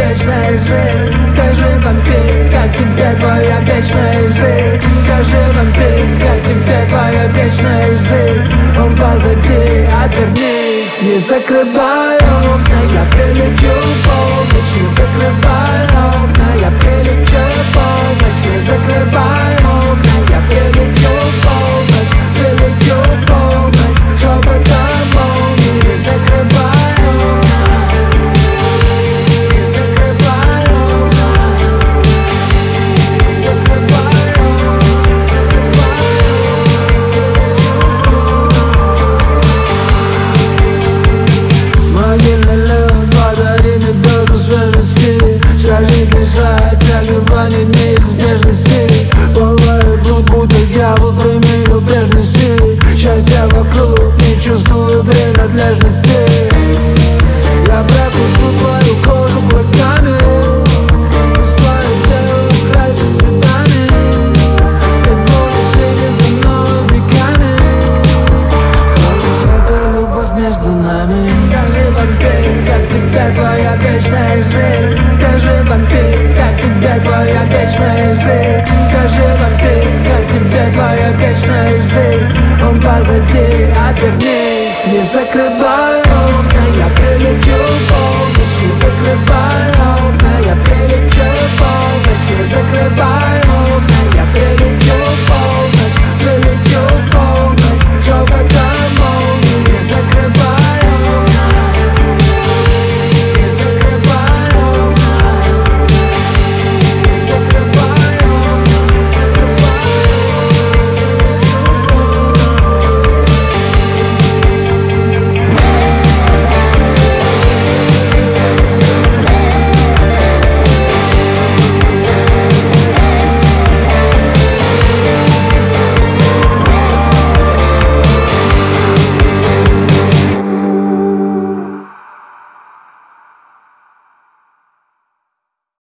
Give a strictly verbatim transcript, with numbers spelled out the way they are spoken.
вечная жизнь? Скажи, вампир, как тебе твоя вечная жизнь? Скажи, вампир, как тебе твоя вечная жизнь? Он позади, обернись. Не закрывай окна, я прилечу в полночь. Не закрывай окна, я прилечу в полночь. Не закрывай окна, я прилечу в полночь. Прилечу в полночь, шепотом молнии. Не закрывай окна, не закрывай окна, не закрывай окна, не закрывай окна. Могильный лед, подари мне дозу свежести. Вся жизнь лишает тягивания неизбежности. Бывает блуд, будто дьявол применил прежности. Счастья вокруг, не чувствую принадлежности. Я прокушу твою кожу клыками, пусть твое тело украсит цветами. Ты будешь идти за мной веками. Хватит света, любовь между нами. Скажи, вампир, как тебе твоя вечная жизнь? Скажи, вампир, как тебе твоя вечная жизнь? Скажи, вампир, как тебе твоя вечная жизнь? Он позади, обернись. Не закрывай